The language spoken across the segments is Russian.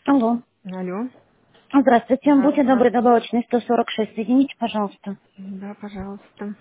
Алло. Алло. Здравствуйте. Да, Будьте добры, здравствуйте. добавочный 146. Соедините, пожалуйста. Да, пожалуйста.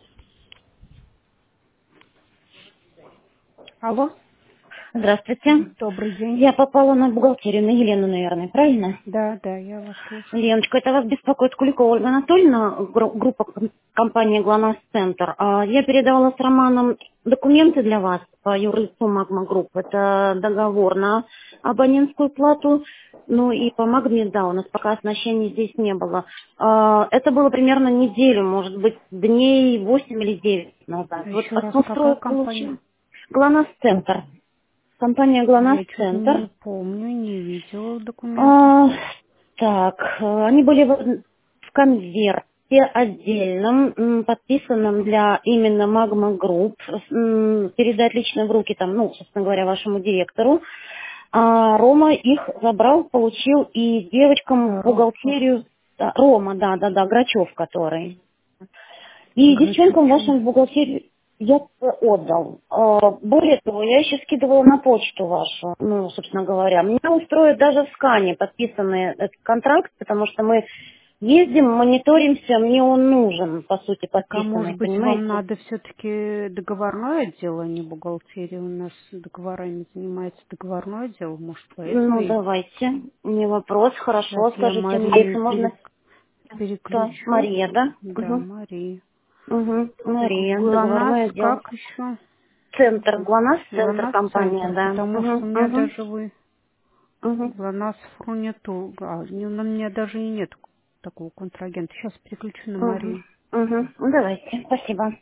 Алло. Здравствуйте. Добрый день. Я попала на бухгалтерию, на Елену, наверное, правильно? Да, да, я вас слушаю. Леночка, это вас беспокоит Куликова Ольга Анатольевна, группа компании «ГЛОНАСС Центр». Я передавала с Романом документы для вас по юрлицу «Магма Групп». Это договор на абонентскую плату, ну и по «Магме», да, у нас пока оснащения здесь не было. Это было примерно неделю, может быть, дней 8 или 9 назад. А Вот еще раз, какая основстрой компания? получил. «ГЛОНАСС Центр». Компания «ГЛОНАСС Я что-то Центр. не помню, не видела документов. А, так, они были в конверте отдельном, подписанном для именно Magma Group, передать лично в руки там, ну, собственно говоря, вашему директору. А Рома их забрал, получил и девочкам в бухгалтерию, Рома, да, Грачев который. И Грачев девчонкам чего? вашим в бухгалтерию я отдал. Более того, я еще скидывала на почту вашу, ну, собственно говоря. Меня устроит даже в скане подписанный этот контракт, потому что мы ездим, мониторимся, мне он нужен, по сути, Так, а может подписанный, быть, вам понимаете? надо все-таки договорной отдел, а не бухгалтерия? У нас договорами занимается договорной отдел, может, поэтому Ну, и... давайте, не вопрос, Сейчас хорошо, я скажите мне, Марию если можно. Кто? переключу. Мария, да? Да, Угу. Мария. Угу. Так, Мария, ГЛОНАСС договорной отдел. как еще? Центр, ГЛОНАСС, центр ГЛОНАСС компания, центр, да. потому что у меня Угу, даже вы угу, ГЛОНАСС ФРУ нету, на меня даже и нет такого контрагента. Сейчас переключу на угу, Марию. угу. Ну, давайте, спасибо.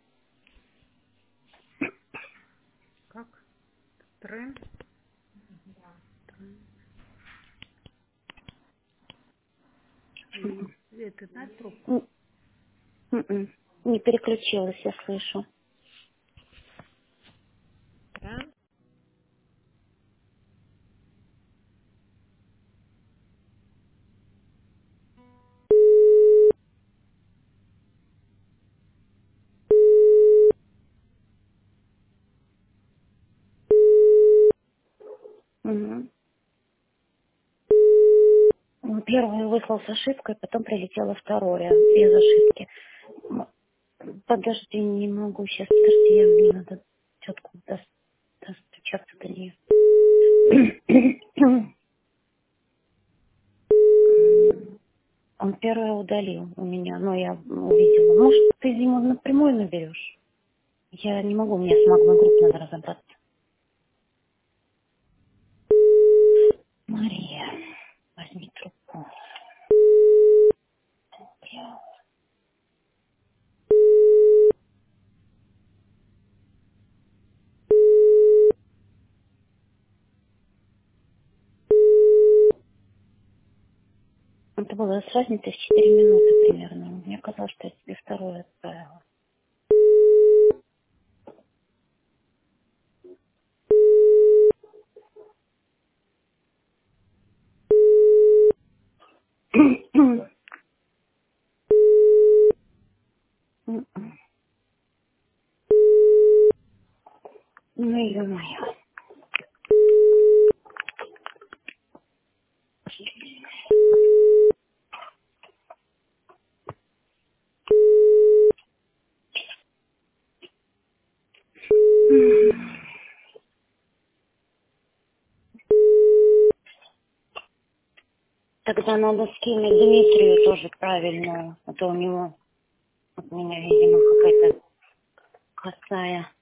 Как? Трен? Это знает трубку? М, Не переключилась, я слышу. Трен? Угу. Ну, первый выслал с ошибкой, потом прилетело второе, без ошибки. Подожди, не могу сейчас, подожди, мне надо тетку достучаться до нее. Он первое удалил у меня, но я увидела. Может, ты ему напрямую наберешь? Я не могу, мне с Магма Групп надо разобраться. Мария, возьми трубку. Это было с разницей в 4 минуты примерно. Мне казалось, что я тебе второе отправила. Ну, ё-моё. Тогда надо скинуть Дмитрию тоже правильную. А то у него от меня, видимо, какая-то косая.